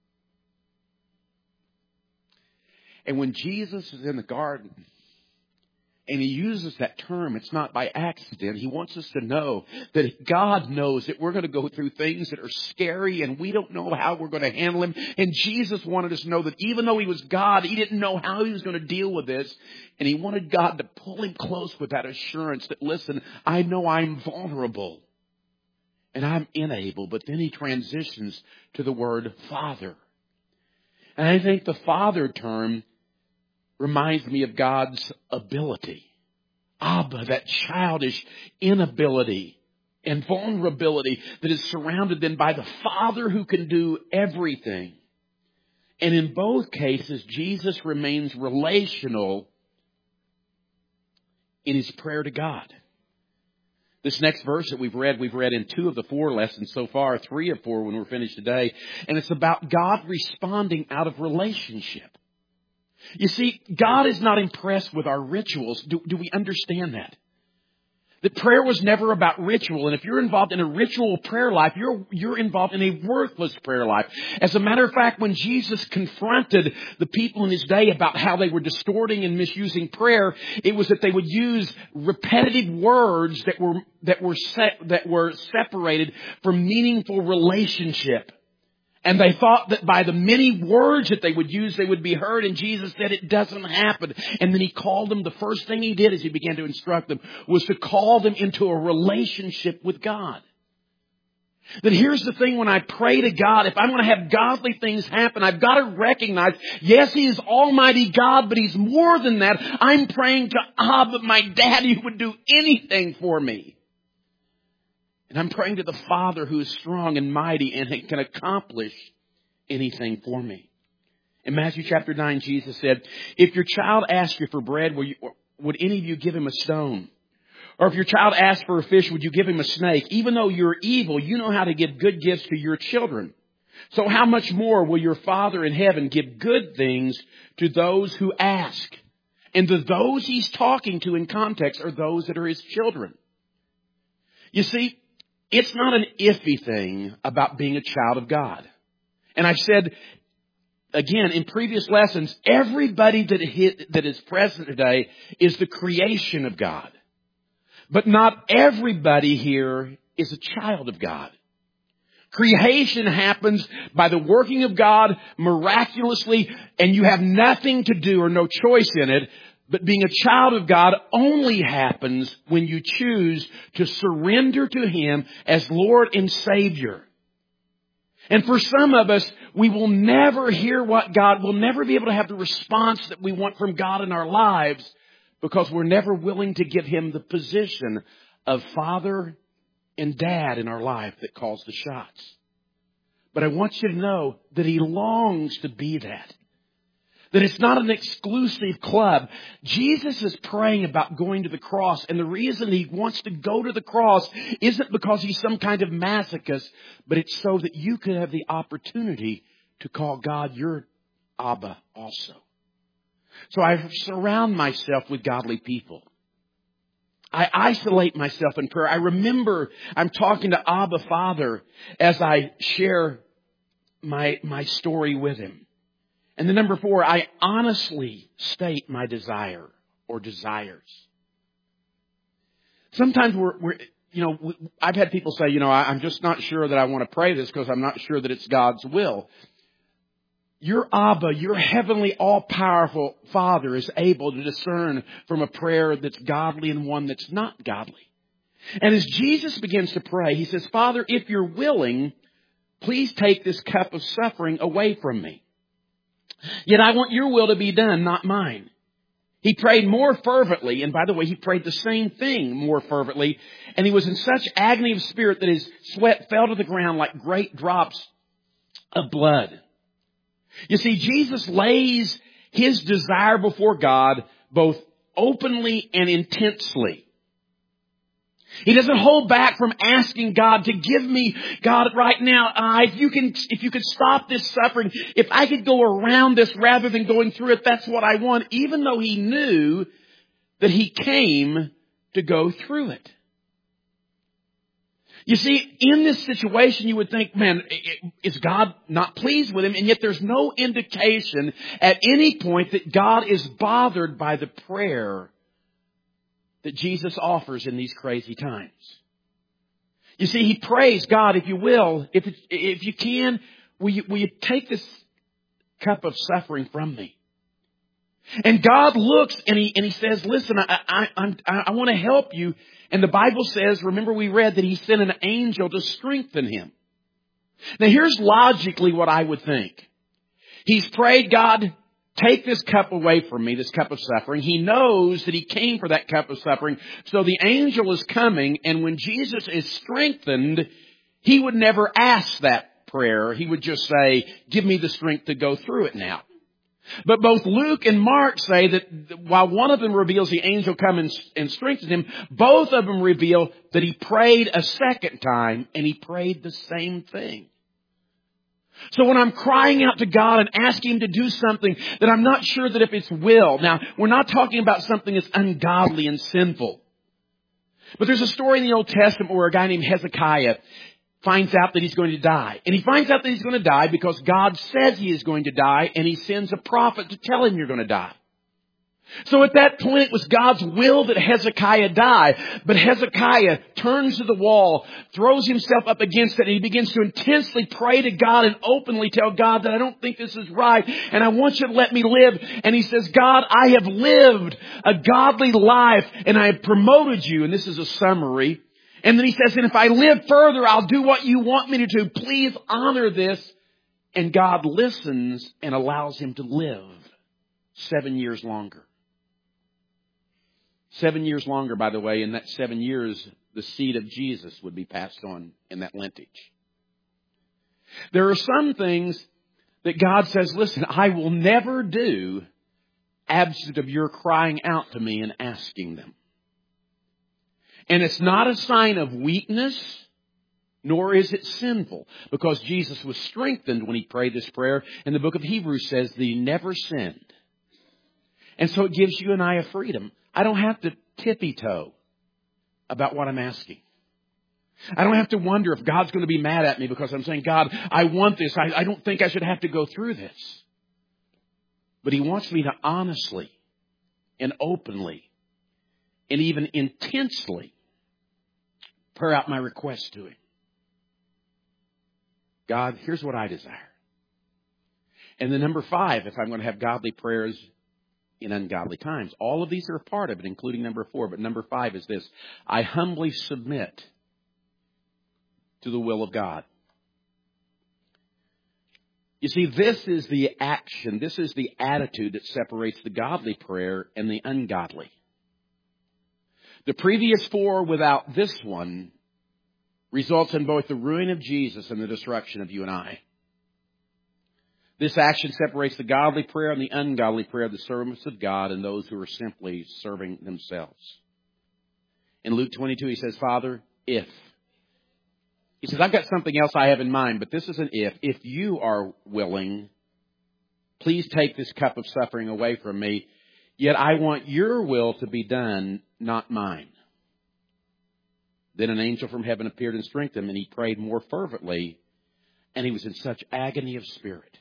And when Jesus is in the garden, and he uses that term, it's not by accident. He wants us to know that God knows that we're going to go through things that are scary and we don't know how we're going to handle them. And Jesus wanted us to know that even though he was God, he didn't know how he was going to deal with this. And he wanted God to pull him close with that assurance that, listen, I know I'm vulnerable and I'm unable. But then he transitions to the word Father. And I think the Father term reminds me of God's ability. Abba, that childish inability and vulnerability that is surrounded then by the Father who can do everything. And in both cases, Jesus remains relational in his prayer to God. This next verse that we've read, we've read in two of the four lessons so far, three of four when we're finished today. And it's about God responding out of relationship. You see, God is not impressed with our rituals. Do, do we understand that? That prayer was never about ritual. And if you're involved in a ritual prayer life, you're, you're involved in a worthless prayer life. As a matter of fact, when Jesus confronted the people in his day about how they were distorting and misusing prayer, it was that they would use repetitive words that were, that were set, that were separated from meaningful relationship. And they thought that by the many words that they would use, they would be heard. And Jesus said it doesn't happen. And then he called them. The first thing he did as he began to instruct them was to call them into a relationship with God. That here's the thing, when I pray to God, if I'm going to have godly things happen, I've got to recognize, yes, he is Almighty God, but he's more than that. I'm praying to Abba, my daddy, who would do anything for me. And I'm praying to the Father who is strong and mighty and can accomplish anything for me. In Matthew chapter nine, Jesus said, if your child asks you for bread, will you, would any of you give him a stone? Or if your child asks for a fish, would you give him a snake? Even though you're evil, you know how to give good gifts to your children. So how much more will your Father in heaven give good things to those who ask? And the those he's talking to in context are those that are his children. You see, it's not an iffy thing about being a child of God. And I've said, again, in previous lessons, everybody that hit, that is present today is the creation of God. But not everybody here is a child of God. Creation happens by the working of God miraculously, and you have nothing to do or no choice in it. But being a child of God only happens when you choose to surrender to Him as Lord and Savior. And for some of us, we will never hear what God, we'll never be able to have the response that we want from God in our lives because we're never willing to give Him the position of Father and Dad in our life that calls the shots. But I want you to know that He longs to be that. That it's not an exclusive club. Jesus is praying about going to the cross. And the reason He wants to go to the cross isn't because He's some kind of masochist, but it's so that you can have the opportunity to call God your Abba also. So I surround myself with godly people. I isolate myself in prayer. I remember I'm talking to Abba Father as I share my, my story with Him. And then number four, I honestly state my desire or desires. Sometimes we're, we're you know, I've had people say, you know, I'm just not sure that I want to pray this because I'm not sure that it's God's will. Your Abba, your heavenly, all-powerful Father is able to discern from a prayer that's godly and one that's not godly. And as Jesus begins to pray, He says, Father, if you're willing, please take this cup of suffering away from me. Yet I want your will to be done, not mine. He prayed more fervently. And by the way, he prayed the same thing more fervently. And he was in such agony of spirit that his sweat fell to the ground like great drops of blood. You see, Jesus lays His desire before God both openly and intensely. He doesn't hold back from asking God to give me, God, right now, uh, if you can, if you could stop this suffering, if I could go around this rather than going through it, that's what I want, even though He knew that He came to go through it. You see, in this situation, you would think, man, is God not pleased with him? And yet there's no indication at any point that God is bothered by the prayer that Jesus offers in these crazy times. You see, he prays, God, if you will, if it, if you can, will you, will you take this cup of suffering from me? And God looks and he, and he says, listen, I, I, I'm, I want to help you. And the Bible says, remember we read that he sent an angel to strengthen him. Now here's logically what I would think. He's prayed, God, take this cup away from me, this cup of suffering. He knows that he came for that cup of suffering. So the angel is coming, and when Jesus is strengthened, he would never ask that prayer. He would just say, give me the strength to go through it now. But both Luke and Mark say that while one of them reveals the angel come and, and strengthened him, both of them reveal that he prayed a second time, and he prayed the same thing. So when I'm crying out to God and asking Him to do something that I'm not sure that if it's will. Now, we're not talking about something that's ungodly and sinful. But there's a story in the Old Testament where a guy named Hezekiah finds out that he's going to die. And he finds out that he's going to die because God says he is going to die, and he sends a prophet to tell him you're going to die. So at that point, it was God's will that Hezekiah die. But Hezekiah turns to the wall, throws himself up against it, and he begins to intensely pray to God and openly tell God that I don't think this is right, and I want you to let me live. And he says, God, I have lived a godly life, and I have promoted you. And this is a summary. And then he says, and if I live further, I'll do what you want me to do. Please honor this. And God listens and allows him to live seven years longer. Seven years longer, by the way, in that seven years, the seed of Jesus would be passed on in that lineage. There are some things that God says, listen, I will never do absent of your crying out to me and asking them. And it's not a sign of weakness, nor is it sinful, because Jesus was strengthened when he prayed this prayer. And the book of Hebrews says that he never sinned. And so it gives you and I a freedom. I don't have to tippy-toe about what I'm asking. I don't have to wonder if God's going to be mad at me because I'm saying, God, I want this. I, I don't think I should have to go through this. But he wants me to honestly and openly and even intensely pour out my request to him. God, here's what I desire. And then number five, if I'm going to have godly prayers in ungodly times. All of these are a part of it, including number four. But number five is this. I humbly submit to the will of God. You see, this is the action, this is the attitude that separates the godly prayer and the ungodly. The previous four without this one results in both the ruin of Jesus and the destruction of you and I. This action separates the godly prayer and the ungodly prayer of the servants of God and those who are simply serving themselves. In Luke twenty-two, he says, Father, if. He says, I've got something else I have in mind, but this is an if. If you are willing, please take this cup of suffering away from me. Yet I want your will to be done, not mine. Then an angel from heaven appeared and strengthened him, and he prayed more fervently, and he was in such agony of spirit.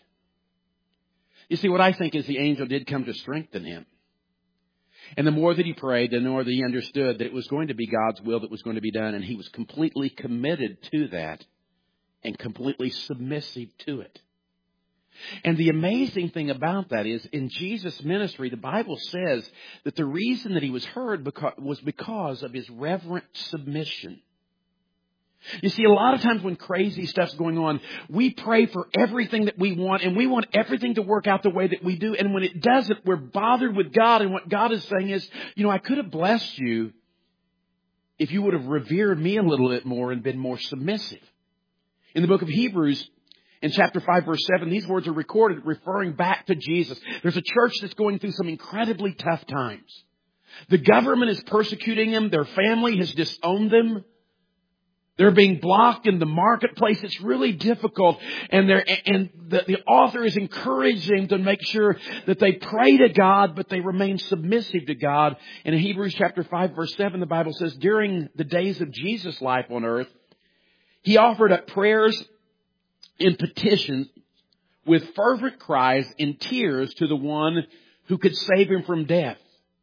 You see, what I think is the angel did come to strengthen him. And the more that he prayed, the more that he understood that it was going to be God's will that was going to be done. And he was completely committed to that and completely submissive to it. And the amazing thing about that is in Jesus' ministry, the Bible says that the reason that he was heard was because of his reverent submission. You see, a lot of times when crazy stuff's going on, we pray for everything that we want, and we want everything to work out the way that we do. And when it doesn't, we're bothered with God. And what God is saying is, you know, I could have blessed you if you would have revered me a little bit more and been more submissive. In the book of Hebrews, in chapter five, verse seven, these words are recorded referring back to Jesus. There's a church that's going through some incredibly tough times. The government is persecuting them. Their family has disowned them. They're being blocked in the marketplace. It's really difficult. And they're, and the, the author is encouraging to make sure that they pray to God, but they remain submissive to God. And in Hebrews chapter five, verse seven, the Bible says, during the days of Jesus' life on earth, he offered up prayers and petitions with fervent cries and tears to the one who could save him from death.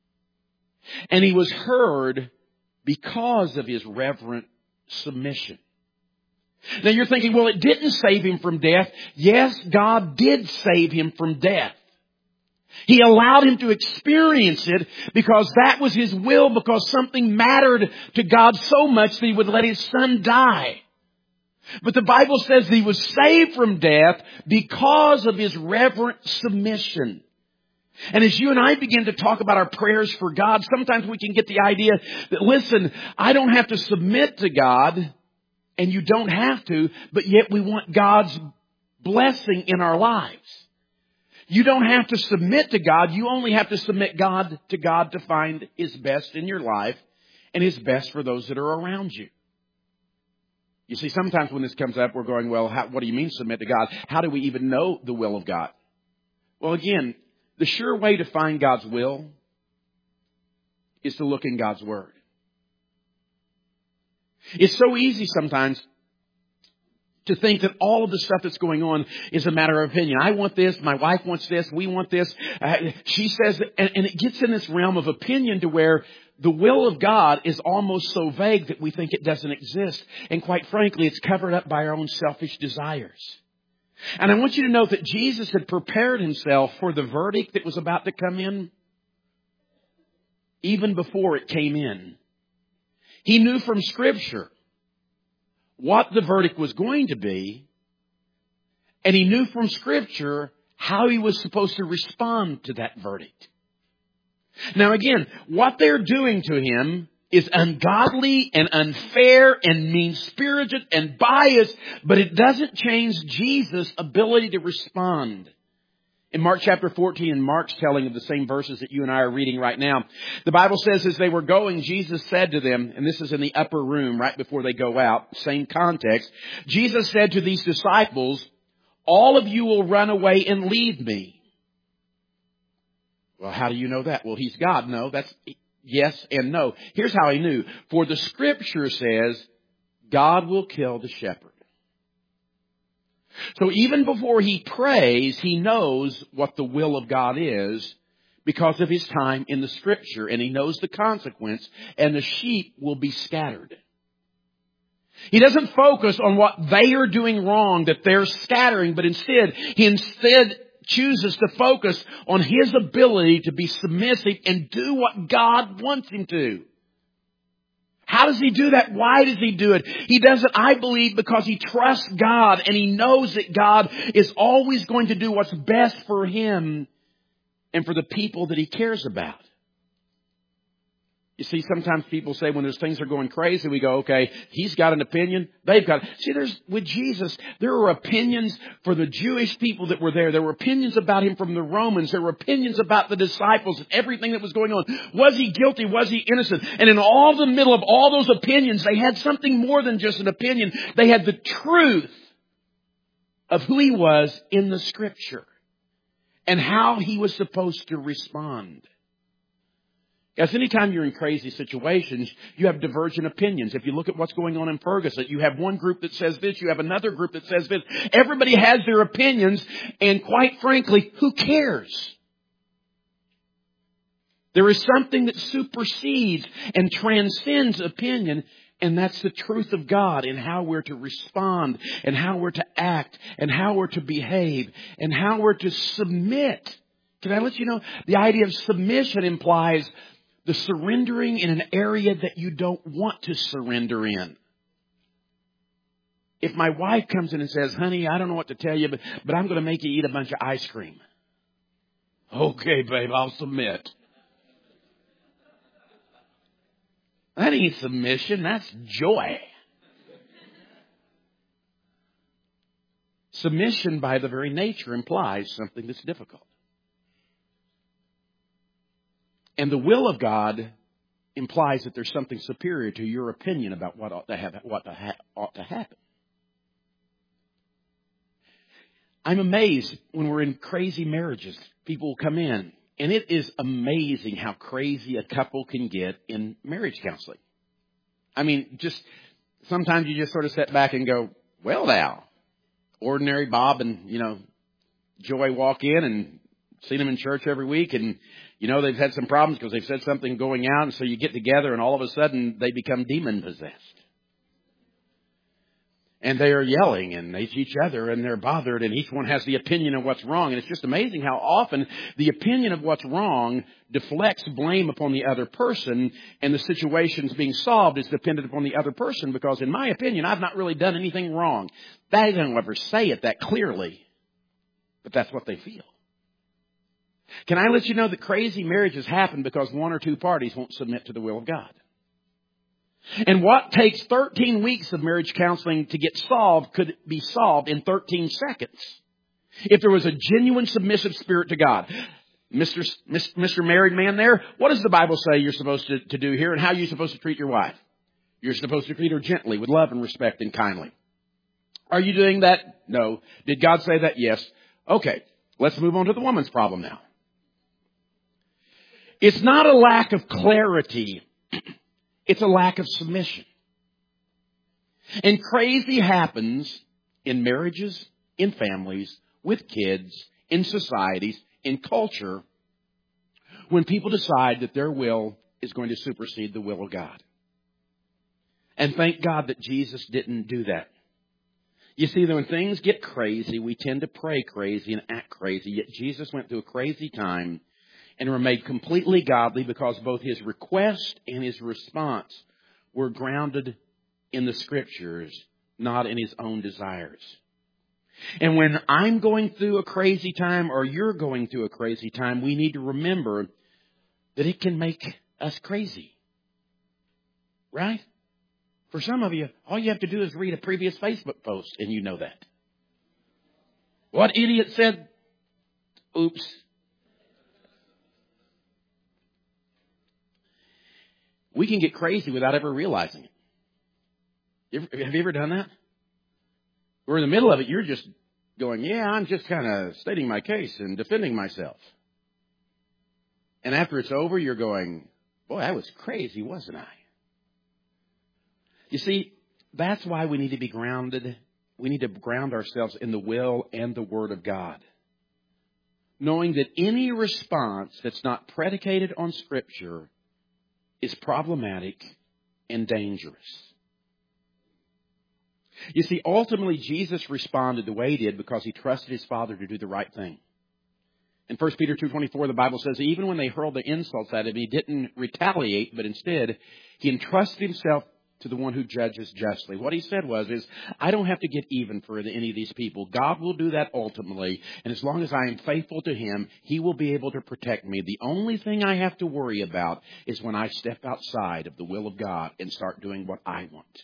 And he was heard because of his reverent submission. Now you're thinking, well, it didn't save him from death. Yes, God did save him from death. He allowed him to experience it because that was his will, because something mattered to God so much that he would let his son die. But the Bible says that he was saved from death because of his reverent submission. And as you and I begin to talk about our prayers for God, sometimes we can get the idea that, listen, I don't have to submit to God, and you don't have to, but yet we want God's blessing in our lives. You don't have to submit to God. You only have to submit God to God to find his best in your life and his best for those that are around you. You see, sometimes when this comes up, we're going, well, how, what do you mean submit to God? How do we even know the will of God? Well, again, the sure way to find God's will is to look in God's Word. It's so easy sometimes to think that all of the stuff that's going on is a matter of opinion. I want this. My wife wants this. We want this. Uh, she says, that, and, and it gets in this realm of opinion to where the will of God is almost so vague that we think it doesn't exist. And quite frankly, it's covered up by our own selfish desires. And I want you to know that Jesus had prepared himself for the verdict that was about to come in even before it came in. He knew from Scripture what the verdict was going to be, and he knew from Scripture how he was supposed to respond to that verdict. Now again, what they're doing to him is ungodly and unfair and mean-spirited and biased, but it doesn't change Jesus' ability to respond. In Mark chapter fourteen, and Mark's telling of the same verses that you and I are reading right now, the Bible says as they were going, Jesus said to them, and this is in the upper room right before they go out, same context, Jesus said to these disciples, all of you will run away and leave me. Well, how do you know that? Well, he's God. No, that's yes and no. Here's how he knew. For the scripture says, God will kill the shepherd. So even before he prays, he knows what the will of God is because of his time in the scripture, and he knows the consequence, and the sheep will be scattered. He doesn't focus on what they are doing wrong, that they're scattering, but instead, he instead chooses to focus on his ability to be submissive and do what God wants him to. How does he do that? Why does he do it? He does it, I believe, because he trusts God and he knows that God is always going to do what's best for him and for the people that he cares about. You see, sometimes people say when there's things that are going crazy, we go, okay, he's got an opinion, they've got it. See, there's, with Jesus, there were opinions for the Jewish people that were there. There were opinions about him from the Romans. There were opinions about the disciples and everything that was going on. Was he guilty? Was he innocent? And in all the middle of all those opinions, they had something more than just an opinion. They had the truth of who he was in the scripture and how he was supposed to respond. Guys, anytime you're in crazy situations, you have divergent opinions. If you look at what's going on in Ferguson, you have one group that says this, you have another group that says this. Everybody has their opinions, and quite frankly, who cares? There is something that supersedes and transcends opinion, and that's the truth of God and how we're to respond and how we're to act and how we're to behave and how we're to submit. Can I let you know? The idea of submission implies the surrendering in an area that you don't want to surrender in. If my wife comes in and says, honey, I don't know what to tell you, but, but I'm going to make you eat a bunch of ice cream. Okay, babe, I'll submit. That ain't submission, that's joy. Submission by the very nature implies something that's difficult. And the will of God implies that there's something superior to your opinion about what ought to have, what to ha- ought to happen. I'm amazed when we're in crazy marriages. People will come in, and it is amazing how crazy a couple can get in marriage counseling. I mean, just sometimes you just sort of sit back and go, well now, ordinary Bob and, you know, Joy walk in and seen them in church every week, and you know they've had some problems because they've said something going out, and so you get together and all of a sudden they become demon possessed. And they are yelling and they see each other and they're bothered, and each one has the opinion of what's wrong. And it's just amazing how often the opinion of what's wrong deflects blame upon the other person, and the situation's being solved is dependent upon the other person because, in my opinion, I've not really done anything wrong. They don't ever say it that clearly, but that's what they feel. Can I let you know that crazy marriages happen because one or two parties won't submit to the will of God? And what takes thirteen weeks of marriage counseling to get solved could be solved in thirteen seconds. If there was a genuine submissive spirit to God. Mister Mister Married man there, what does the Bible say you're supposed to, to do here, and how are you supposed to treat your wife? You're supposed to treat her gently, with love and respect and kindly. Are you doing that? No. Did God say that? Yes. Okay, let's move on to the woman's problem now. It's not a lack of clarity. It's a lack of submission. And crazy happens in marriages, in families, with kids, in societies, in culture, when people decide that their will is going to supersede the will of God. And thank God that Jesus didn't do that. You see, when things get crazy, we tend to pray crazy and act crazy. Yet Jesus went through a crazy time and were made completely godly because both his request and his response were grounded in the scriptures, not in his own desires. And when I'm going through a crazy time or you're going through a crazy time, we need to remember that it can make us crazy. Right? For some of you, all you have to do is read a previous Facebook post and you know that. What idiot said, oops. We can get crazy without ever realizing it. You ever, have you ever done that? We're in the middle of it. You're just going, yeah, I'm just kind of stating my case and defending myself. And after it's over, you're going, boy, I was crazy, wasn't I? You see, that's why we need to be grounded. We need to ground ourselves in the will and the Word of God. Knowing that any response that's not predicated on Scripture is problematic and dangerous. You see, ultimately, Jesus responded the way He did because He trusted His Father to do the right thing. In First Peter two twenty-four, the Bible says, even when they hurled the insults at Him, He didn't retaliate, but instead, He entrusted Himself to the one who judges justly. What He said was, is, I don't have to get even for any of these people. God will do that ultimately. And as long as I am faithful to Him, He will be able to protect me. The only thing I have to worry about is when I step outside of the will of God and start doing what I want.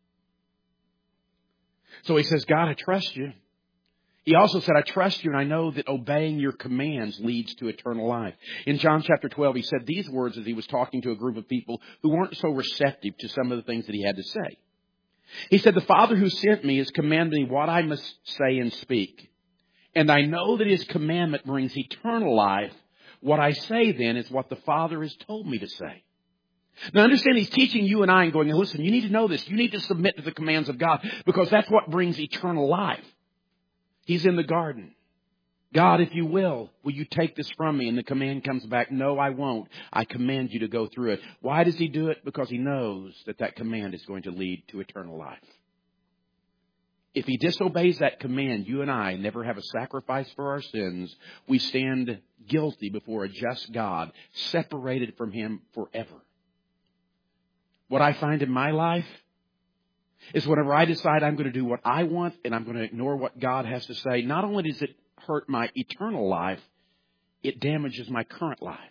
So He says, God, I trust you. He also said, I trust you and I know that obeying your commands leads to eternal life. In John chapter twelve, He said these words as He was talking to a group of people who weren't so receptive to some of the things that He had to say. He said, the Father who sent me has commanded me what I must say and speak. And I know that His commandment brings eternal life. What I say then is what the Father has told me to say. Now understand, He's teaching you and I and going, listen, you need to know this. You need to submit to the commands of God because that's what brings eternal life. He's in the garden. God, if you will, will you take this from me? And the command comes back, no, I won't. I command you to go through it. Why does He do it? Because He knows that that command is going to lead to eternal life. If He disobeys that command, you and I never have a sacrifice for our sins. We stand guilty before a just God, separated from Him forever. What I find in my life is whenever I decide I'm going to do what I want and I'm going to ignore what God has to say, not only does it hurt my eternal life, it damages my current life.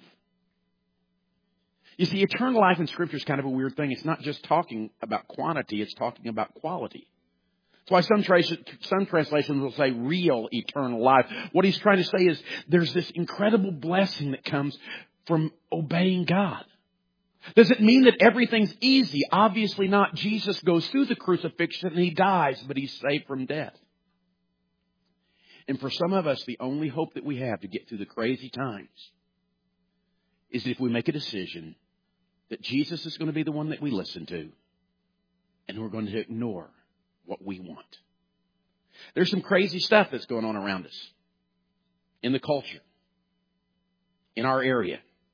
You see, eternal life in Scripture is kind of a weird thing. It's not just talking about quantity, it's talking about quality. That's why some, tra- some translations will say real eternal life. What He's trying to say is there's this incredible blessing that comes from obeying God. Does it mean that everything's easy? Obviously not. Jesus goes through the crucifixion and He dies, but He's saved from death. And for some of us, the only hope that we have to get through the crazy times is if we make a decision that Jesus is going to be the one that we listen to and we're going to ignore what we want. There's some crazy stuff that's going on around us in the culture, in our area.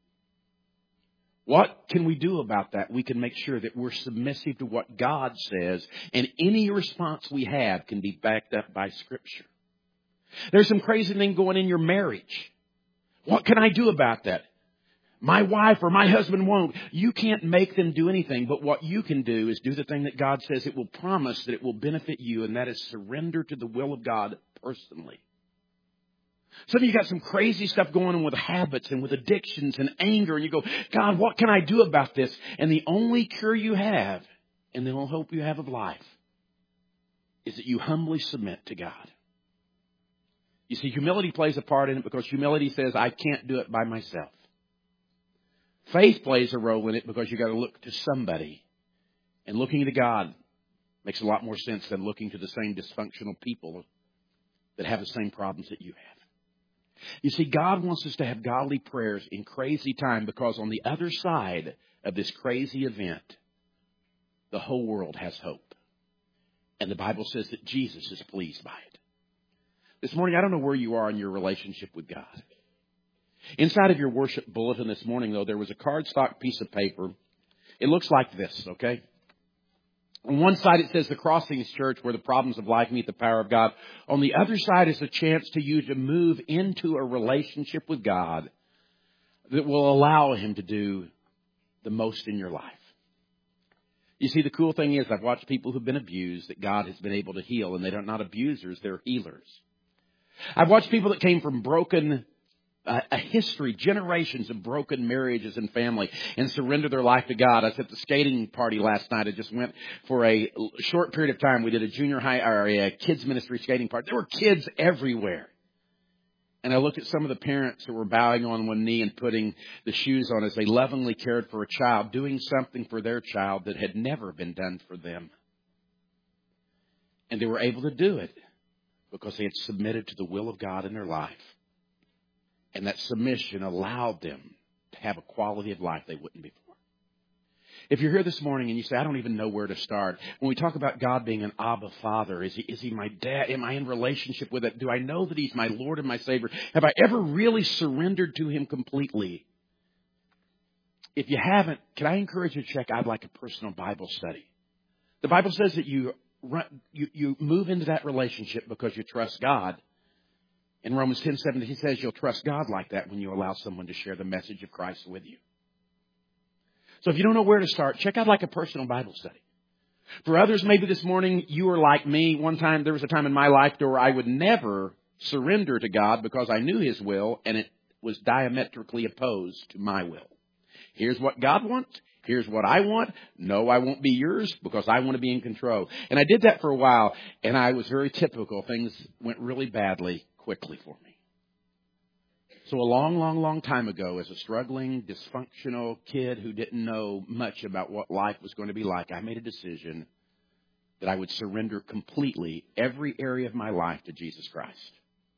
What can we do about that? We can make sure that we're submissive to what God says, and any response we have can be backed up by Scripture. There's some crazy thing going in your marriage. What can I do about that? My wife or my husband won't. You can't make them do anything, but what you can do is do the thing that God says it will promise that it will benefit you, and that is surrender to the will of God personally. Some of you got some crazy stuff going on with habits and with addictions and anger. And you go, God, what can I do about this? And the only cure you have, and the only hope you have of life, is that you humbly submit to God. You see, humility plays a part in it because humility says, I can't do it by myself. Faith plays a role in it because you got to look to somebody. And looking to God makes a lot more sense than looking to the same dysfunctional people that have the same problems that you have. You see, God wants us to have godly prayers in crazy time because on the other side of this crazy event, the whole world has hope. And the Bible says that Jesus is pleased by it. This morning, I don't know where you are in your relationship with God. Inside of your worship bulletin this morning, though, there was a cardstock piece of paper. It looks like this, okay? On one side, it says the Crossings Church, where the problems of life meet the power of God. On the other side is a chance to you to move into a relationship with God that will allow Him to do the most in your life. You see, the cool thing is I've watched people who've been abused that God has been able to heal, and they're not abusers, they're healers. I've watched people that came from broken a, a history, generations of broken marriages and family, and surrender their life to God. I was at the skating party last night. I just went for a short period of time. We did a junior high or a kids ministry skating party. There were kids everywhere. And I looked at some of the parents who were bowing on one knee and putting the shoes on as they lovingly cared for a child, doing something for their child that had never been done for them. And they were able to do it because they had submitted to the will of God in their life. And that submission allowed them to have a quality of life they wouldn't before. If you're here this morning and you say, I don't even know where to start. When we talk about God being an Abba Father, is he, is he my dad? Am I in relationship with it? Do I know that he's my Lord and my Savior? Have I ever really surrendered to him completely? If you haven't, can I encourage you to check out like a personal Bible study? The Bible says that you, run, you, you move into that relationship because you trust God. In Romans ten seventeen, he says you'll trust God like that when you allow someone to share the message of Christ with you. So if you don't know where to start, check out like a personal Bible study. For others, maybe this morning you were like me. One time, there was a time in my life where I would never surrender to God because I knew his will and it was diametrically opposed to my will. Here's what God wants. Here's what I want. No, I won't be yours because I want to be in control. And I did that for a while, and I was very typical. Things went really badly quickly for me. So a long, long, long time ago, as a struggling, dysfunctional kid who didn't know much about what life was going to be like, I made a decision that I would surrender completely every area of my life to Jesus Christ.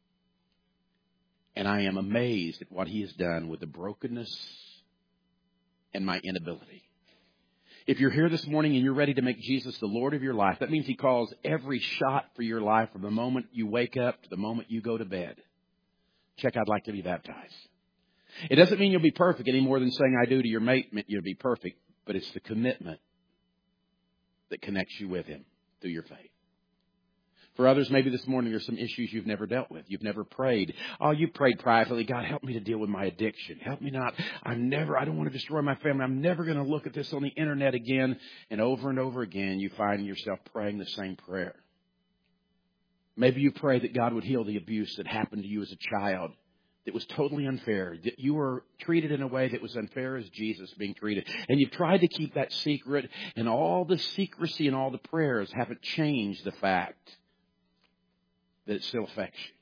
And I am amazed at what he has done with the brokenness and my inability. If you're here this morning and you're ready to make Jesus the Lord of your life, that means he calls every shot for your life from the moment you wake up to the moment you go to bed. Check, I'd like to be baptized. It doesn't mean you'll be perfect any more than saying I do to your mate meant you'll be perfect, but it's the commitment that connects you with him through your faith. For others, maybe this morning there's some issues you've never dealt with. You've never prayed. Oh, you prayed privately. God, help me to deal with my addiction. Help me not. I'm never, I don't want to destroy my family. I'm never going to look at this on the internet again. And over and over again, you find yourself praying the same prayer. Maybe you pray that God would heal the abuse that happened to you as a child that was totally unfair, that you were treated in a way that was unfair as Jesus being treated. And you've tried to keep that secret, and all the secrecy and all the prayers haven't changed the fact that it still affects you.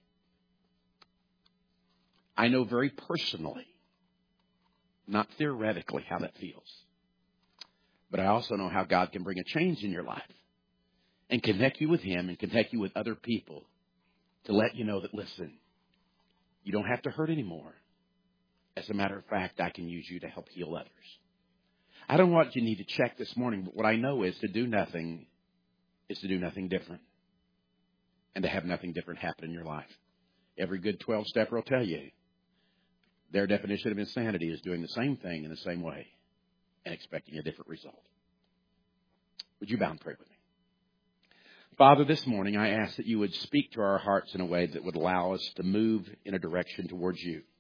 I know very personally, not theoretically, how that feels. But I also know how God can bring a change in your life and connect you with him and connect you with other people to let you know that, listen, you don't have to hurt anymore. As a matter of fact, I can use you to help heal others. I don't know what you need to check this morning, but what I know is to do nothing is to do nothing different and to have nothing different happen in your life. Every good twelve-stepper will tell you their definition of insanity is doing the same thing in the same way and expecting a different result. Would you bow and pray with me? Father, this morning I ask that you would speak to our hearts in a way that would allow us to move in a direction towards you.